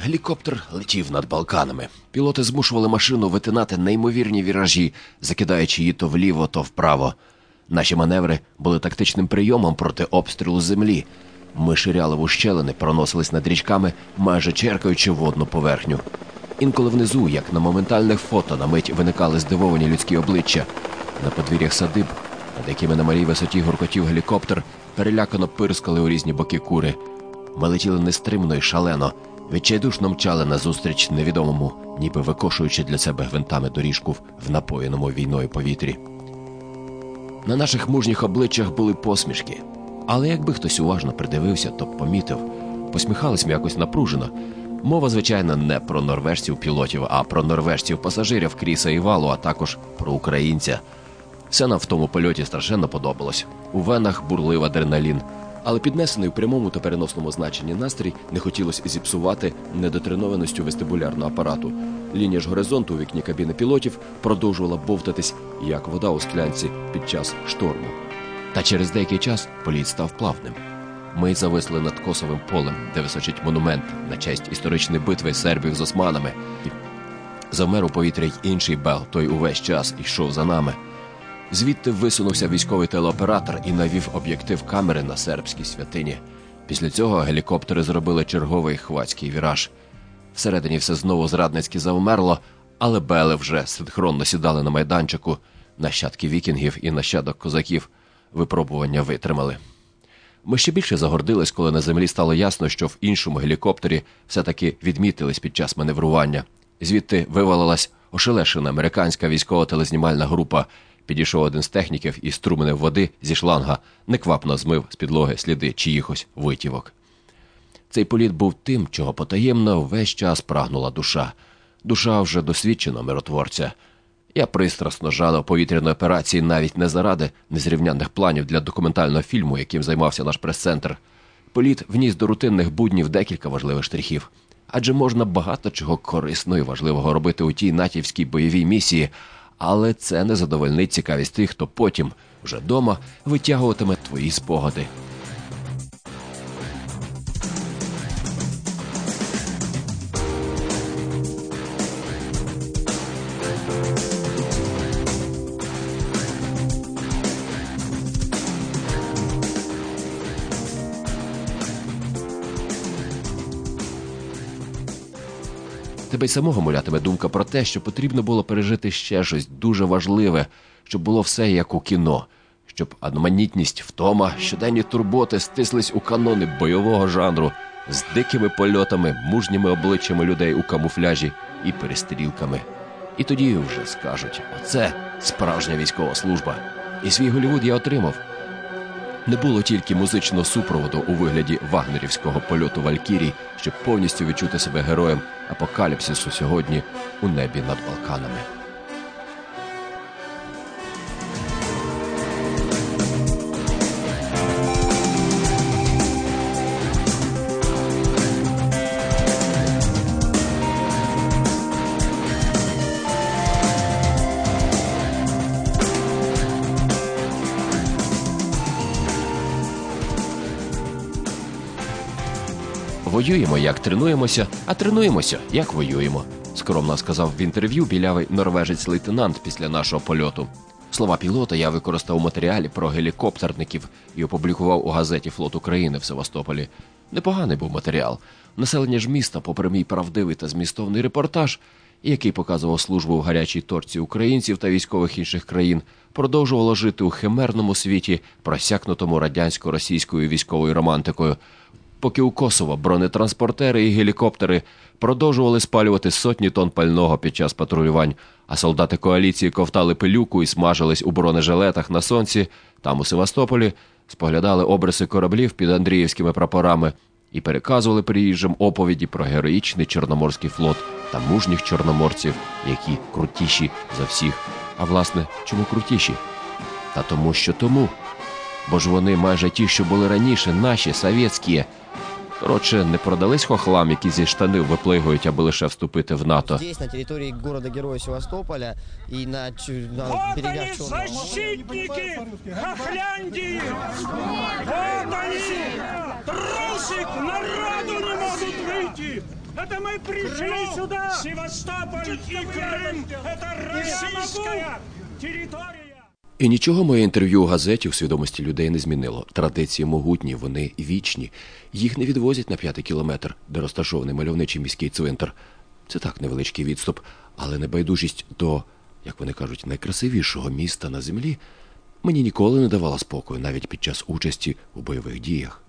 Гелікоптер летів над Балканами. Пілоти змушували машину витинати неймовірні віражі, закидаючи її то вліво, то вправо. Наші маневри були тактичним прийомом проти обстрілу землі. Ми ширяли в ущелини, проносились над річками, майже черкаючи водну поверхню. Інколи внизу, як на моментальних фото, на мить виникали здивовані людські обличчя. На подвір'ях садиб, над якими на малій висоті гуркотів гелікоптер, перелякано пирскали у різні боки кури. Ми летіли нестримно і шалено, відчайдушно мчали назустріч невідомому, ніби викошуючи для себе гвинтами доріжку в напоєному війною повітрі. На наших мужніх обличчях були посмішки. Але якби хтось уважно придивився, то помітив. Посміхались ми якось напружено. Мова, звичайно, не про норвежців-пілотів, а про норвежців-пасажирів Кріса і Валу, а також про українця. Все нам в тому польоті страшенно подобалось. У венах бурлив адреналін. Але піднесений в прямому та переносному значенні настрій не хотілося зіпсувати недотренованістю вестибулярного апарату. Лінія ж горизонту у вікні кабіни пілотів продовжувала бовтатись, як вода у склянці під час шторму. Та через деякий час політ став плавним. Ми зависли над Косовим полем, де височить монумент на честь історичної битви сербів з османами. Завмер у повітрі й інший Бел, той увесь час йшов за нами. Звідти висунувся військовий телеоператор і навів об'єктив камери на сербській святині. Після цього гелікоптери зробили черговий хвацький віраж. Всередині все знову зрадницьки завмерло, але Бели вже синхронно сідали на майданчику. Нащадки вікінгів і нащадок козаків випробування витримали. Ми ще більше загордились, коли на землі стало ясно, що в іншому гелікоптері все-таки відмітились під час маневрування. Звідти вивалилась ошелешена американська військова телезнімальна група. Підійшов один з техніків і струменем води зі шланга неквапно змив з підлоги сліди чиїхось витівок. Цей політ був тим, чого потаємно весь час прагнула душа. Душа вже досвідченого миротворця. Я пристрасно жадав повітряної операції навіть не заради незрівнянних планів для документального фільму, яким займався наш прес-центр. Політ вніс до рутинних буднів декілька важливих штрихів. Адже можна багато чого корисного і важливого робити у тій натівській бойовій місії, але це не задовольнить цікавість тих, хто потім, вже дома, витягуватиме твої спогади. Тебе й самого мулятиме думка про те, що потрібно було пережити ще щось дуже важливе, щоб було все як у кіно, щоб одноманітність, втома, щоденні турботи стислись у канони бойового жанру з дикими польотами, мужніми обличчями людей у камуфляжі і перестрілками. І тоді вже скажуть, оце справжня військова служба. І свій Голлівуд я отримав. Не було тільки музичного супроводу у вигляді вагнерівського польоту Валькірій, щоб повністю відчути себе героєм апокаліпсису сьогодні у небі над Балканами. Воюємо, як тренуємося, а тренуємося, як воюємо, скромно сказав в інтерв'ю білявий норвежець-лейтенант після нашого польоту. Слова пілота я використав у матеріалі про гелікоптерників і опублікував у газеті «Флот України» в Севастополі. Непоганий був матеріал. Населення ж міста, попри мій правдивий та змістовний репортаж, який показував службу в гарячій точці українців та військових інших країн, продовжувало жити у химерному світі, просякнутому радянсько-російською військовою романтикою. Поки у Косово бронетранспортери і гелікоптери продовжували спалювати сотні тонн пального під час патрулювань, а солдати коаліції ковтали пилюку і смажились у бронежилетах на сонці, там у Севастополі споглядали обриси кораблів під Андріївськими прапорами і переказували приїжджим оповіді про героїчний Чорноморський флот та мужніх чорноморців, які крутіші за всіх. А власне, чому крутіші? Та тому, що тому. Бо ж вони майже ті, що були раніше, наші, совєтські. Коротше, не продались хохлам, які зі штанів виплигують, аби лише вступити в НАТО. Здесь, на території города-героя Севастополя і на берегах Чорного моря. Защитники Хохляндии! Вот они! Трусик! Народу не могут выйти! Это мы пришли сюда! Севастополь и Крым – это российская территория! І нічого моє інтерв'ю у газеті в свідомості людей не змінило. Традиції могутні, вони вічні. Їх не відвозять на 5-й кілометр, де розташований мальовничий міський цвинтар. Це так, невеличкий відступ, але небайдужість до, як вони кажуть, найкрасивішого міста на землі мені ніколи не давала спокою, навіть під час участі у бойових діях.